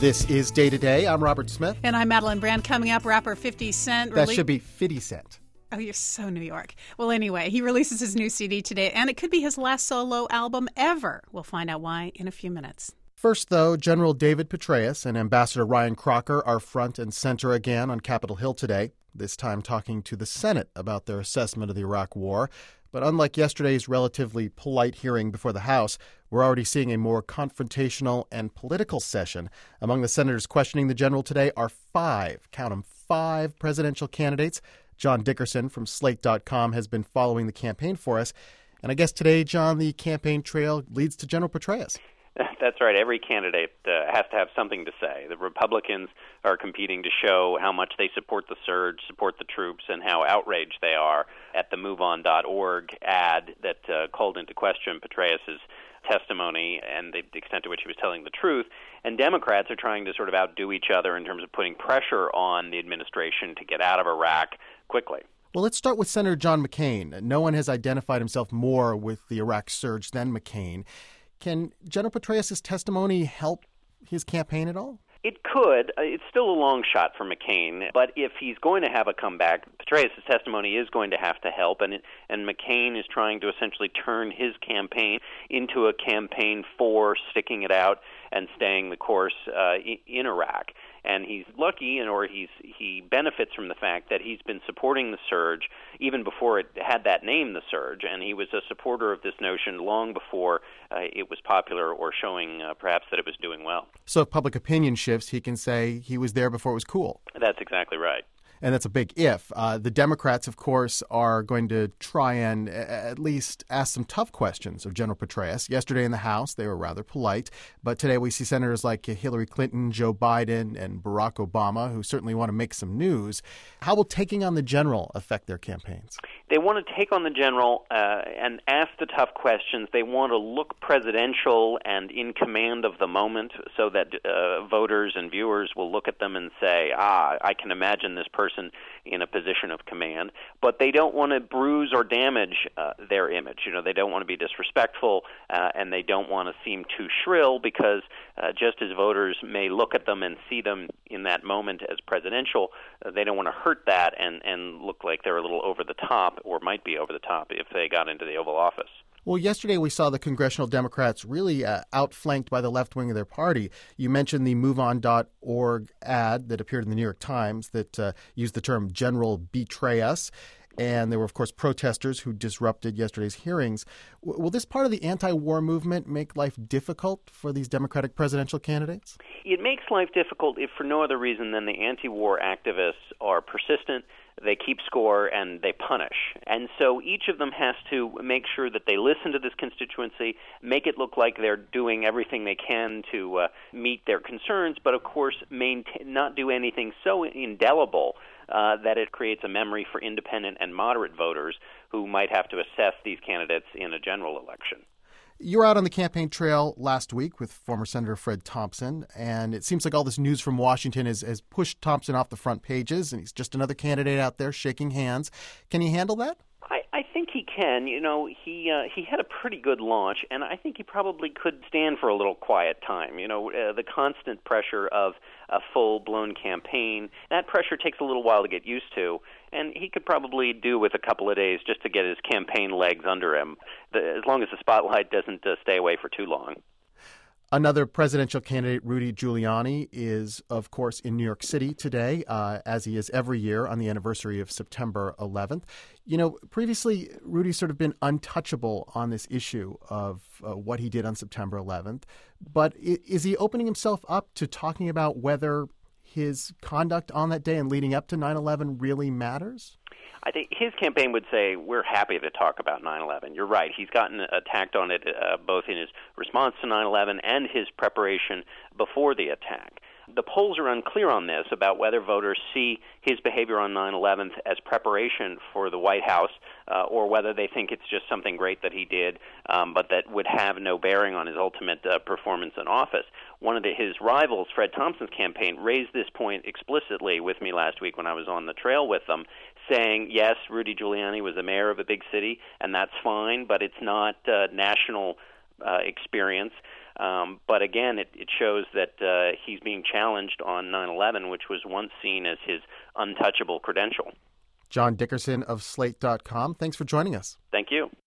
This is Day to Day. I'm Robert Smith. And I'm Madeline Brand. Coming up, rapper 50 Cent. That should be 50 Cent. Oh, you're so New York. Well, anyway, he releases his new CD today, and it could be his last solo album ever. We'll find out why in a few minutes. First, though, General David Petraeus and Ambassador Ryan Crocker are front and center again on Capitol Hill today, this time talking to the Senate about their assessment of the Iraq War. But unlike yesterday's relatively polite hearing before the House, we're already seeing a more confrontational and political session. Among the senators questioning the general today are five presidential candidates. John Dickerson from Slate.com has been following the campaign for us. And I guess today, John, the campaign trail leads to General Petraeus. That's right. Every candidate has to have something to say. The Republicans are competing to show how much they support the surge, support the troops, and how outraged they are at the MoveOn.org ad that called into question Petraeus's testimony and the extent to which he was telling the truth. And Democrats are trying to sort of outdo each other in terms of putting pressure on the administration to get out of Iraq quickly. Well, let's start with Senator John McCain. No one has identified himself more with the Iraq surge than McCain. Can General Petraeus' testimony help his campaign at all? It could. It's still a long shot for McCain, but if he's going to have a comeback, Petraeus' testimony is going to have to help, and McCain is trying to essentially turn his campaign into a campaign for sticking it out and staying the course in Iraq. And he's lucky, or he benefits from the fact that he's been supporting the surge even before it had that name, the surge, and he was a supporter of this notion long before it was popular or showing perhaps that it was doing well. So if public opinion shifts, he can say he was there before it was cool. That's exactly right. And that's a big if. The Democrats, of course, are going to try and at least ask some tough questions of General Petraeus. Yesterday in the House, they were rather polite. But today we see senators like Hillary Clinton, Joe Biden, and Barack Obama, who certainly want to make some news. How will taking on the general affect their campaigns? They want to take on the general and ask the tough questions. They want to look presidential and in command of the moment so that voters and viewers will look at them and say, I can imagine this person in a position of command, but they don't want to bruise or damage their image. You know, they don't want to be disrespectful, and they don't want to seem too shrill because just as voters may look at them and see them in that moment as presidential, they don't want to hurt that and look like they're a little over the top or might be over the top if they got into the Oval Office. Well, yesterday we saw the congressional Democrats really outflanked by the left wing of their party. You mentioned the MoveOn.org ad that appeared in the New York Times that used the term General Betray Us. And there were, of course, protesters who disrupted yesterday's hearings. Will this part of the anti-war movement make life difficult for these Democratic presidential candidates? It makes life difficult if for no other reason than the anti-war activists are persistent, they keep score, and they punish. And so each of them has to make sure that they listen to this constituency, make it look like they're doing everything they can to meet their concerns, but of course not do anything so indelible that it creates a memory for independent and moderate voters who might have to assess these candidates in a general election. You were out on the campaign trail last week with former Senator Fred Thompson, and it seems like all this news from Washington has pushed Thompson off the front pages, and he's just another candidate out there shaking hands. Can you handle that? I think he can. You know, he had a pretty good launch, and I think he probably could stand for a little quiet time. You know, the constant pressure of a full-blown campaign, that pressure takes a little while to get used to, and he could probably do with a couple of days just to get his campaign legs under him, as long as the spotlight doesn't stay away for too long. Another presidential candidate, Rudy Giuliani, is, of course, in New York City today, as he is every year on the anniversary of September 11th. You know, previously, Rudy's sort of been untouchable on this issue of what he did on September 11th. But is he opening himself up to talking about whether his conduct on that day and leading up to 9/11 really matters? I think his campaign would say, we're happy to talk about 9/11. You're right. He's gotten attacked on it both in his response to 9/11 and his preparation before the attack. The polls are unclear on this about whether voters see his behavior on 9/11 as preparation for the White House or whether they think it's just something great that he did, but that would have no bearing on his ultimate performance in office. One of his rivals, Fred Thompson's campaign, raised this point explicitly with me last week when I was on the trail with them, saying, yes, Rudy Giuliani was the mayor of a big city, and that's fine, but it's not national experience. But again, it shows that he's being challenged on 9/11, which was once seen as his untouchable credential. John Dickerson of Slate.com, thanks for joining us. Thank you.